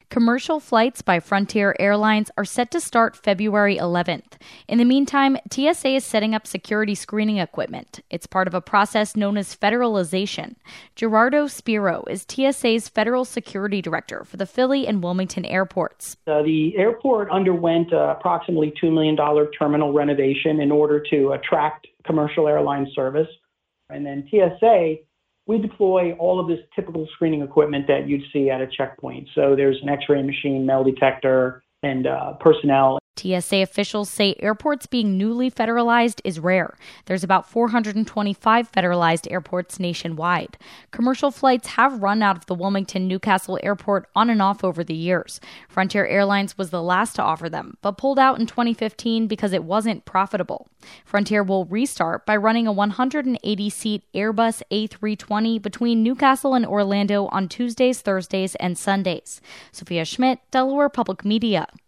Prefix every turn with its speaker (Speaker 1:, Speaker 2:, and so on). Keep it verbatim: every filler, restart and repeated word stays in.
Speaker 1: Commercial flights by Frontier Airlines are set to start February eleventh. In the meantime, T S A is setting up security screening equipment. It's part of a process known as federalization. Gerardo Spiro is T S A's federal security director for the Philly and Wilmington airports.
Speaker 2: Uh, the airport underwent uh, approximately two million dollars terminal renovation in order to attract commercial airline service. And then T S A, we deploy all of this typical screening equipment that you'd see at a checkpoint. So there's an X-ray machine, metal detector, and uh, personnel.
Speaker 1: T S A officials say airports being newly federalized is rare. There's about four hundred twenty-five federalized airports nationwide. Commercial flights have run out of the Wilmington-Newcastle airport on and off over the years. Frontier Airlines was the last to offer them, but pulled out in twenty fifteen because it wasn't profitable. Frontier will restart by running a one hundred eighty seat Airbus A three twenty between Newcastle and Orlando on Tuesdays, Thursdays, and Sundays. Sophia Schmidt, Delaware Public Media.